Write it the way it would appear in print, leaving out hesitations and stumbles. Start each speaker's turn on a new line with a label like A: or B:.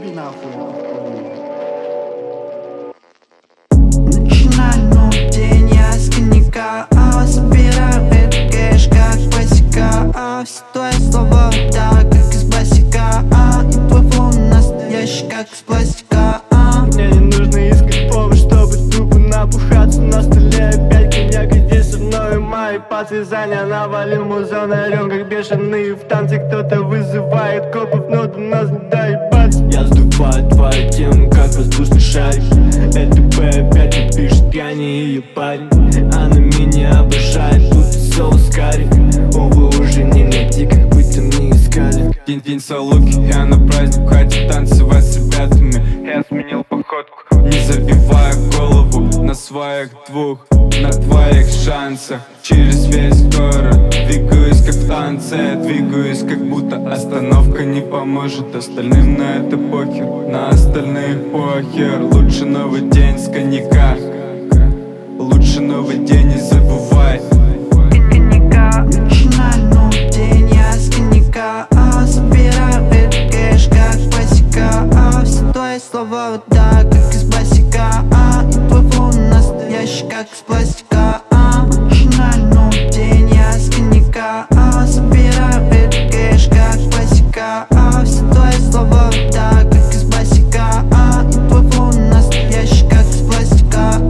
A: Убери нахуй эту хуйню.
B: Начинаю день я с коньяка, собираю этот кэш как босика, все твои слова так, как из басика, и твой флоу настоящий, как из пластика.
C: Мне не нужно искать повод, чтобы тупо напухаться. На столе опять коньяк, иди со мной, мои подвязания. Навалил музон, орём как бешеный. В танце кто-то вызывает копов, но до нас не доебаться. Я сдуваю твою тему, как воздушный шарик. Это П опять не пишет, я не ее парень. Она меня обожает, будто соус карри. Увы, уже не найти, как будто мне искали.
D: День Салуки, я на праздник, хочу танцевать с ребятами. Я сменил походку, не забивая голову на своих двух, на твоих шансах. Через весь город двигаюсь как в танце, двигаюсь как будто остановка не поможет. Остальным на это похер, на остальных похер. Лучше новый день с коньяка, лучше новый день, не забывай.
B: Начинаю день я с коньяка, собираю этот кэш как босика, все твои слова вот так, как из басика, и твой флоу настоящий, как из пластика. Начинаю день я с коньяка, собираю этот кэш как босика, все твои слова вот так, как из басика, и твой флоу настоящий, как из пластика.